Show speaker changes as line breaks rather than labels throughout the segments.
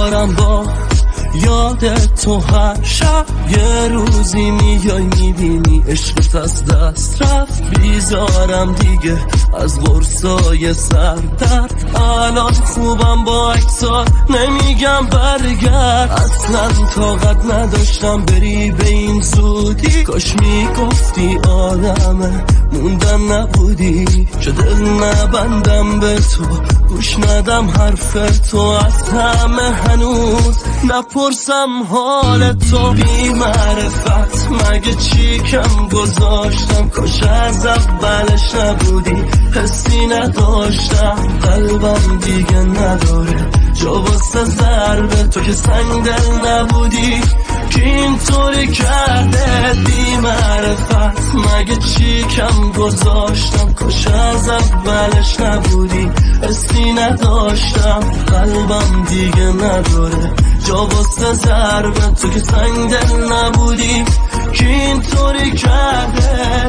بیدارم با یاد تو هر شب. یه روزی میای میبینی عشقت از دست رفت. بیزارم دیگه از قرصای سردرد. الان خوبم با عکسات نمیگم برگرد. اصلا طاقت نداشتم بری به این زودی. کاش میگفتی آدمه موندن نبودی. چه دل نبندم به تو گوش ندم حرف تو. از همه هنوز نپرسم حال تو. بی معرفت مگه چی کم گذاشتم؟ کاش از اولش نبودی. حسی نداشتم قلبم دیگه نداره جا واسه ضربه تو که سنگ دل نبودی. که اینطوری کرده بی معرفت مگه چی کم گذاشتم؟ کاش از اولش نبودی. حسی نداشتم قلبم دیگه نداره جا واسه ضربه تو که سنگ دل نبودی. که اینطوری کرده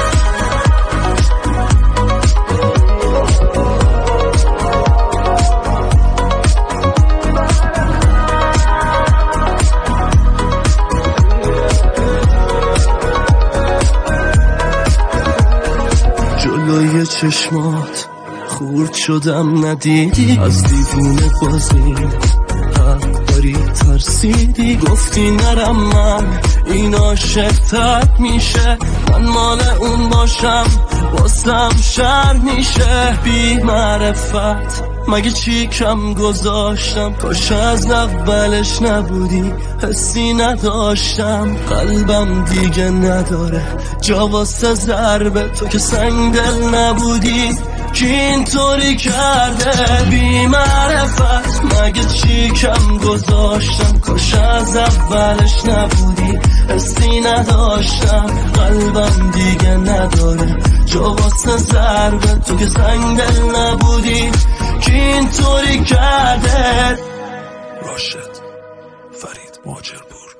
جلوی چشمات خورد شدم ندیدی. از دیوونه بازی حق داری ترسیدی. گفتی نرم من این عاشق‌تر میشه. من مال اون باشم واسم شر میشه. بی معرفت مگه چی کم گذاشتم؟ کاش از اولش نبودی. حسی نداشتم قلبم دیگه نداره جا واسه ضربه تو که سنگ دل نبودی. که اینطوری کرده بی معرفت مگه چی کم گذاشتم؟ کاش از اولش نبودی. حسی نداشتم قلبم دیگه نداره جا واسه ضربه تو که سنگ دل نبودی. که اینطوری کرده.
راشد فرید مهاجرپور.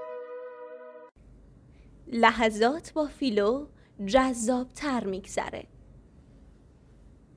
لحظات با فیلو جذاب‌تر میگذره.